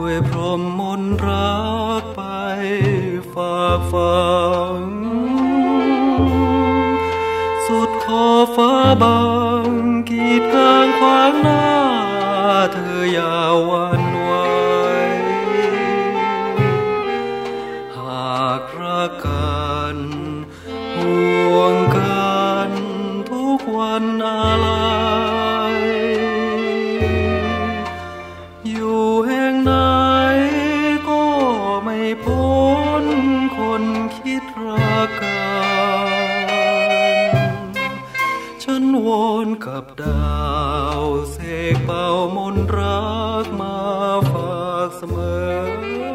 วยพรหมมนต์รักไปฝากฝังสุดขอบฟ้าบางกีดกลางขวางหน้าเธออย่าหวั่นไหวหากรักกันห่วงกันทุกวันอะไรอยู่แห่งไหนก็ไม่พ้นคนคิดรักกันฉันวอนกับดาวเสกเป่ามนต์รักมาฝากเสมอ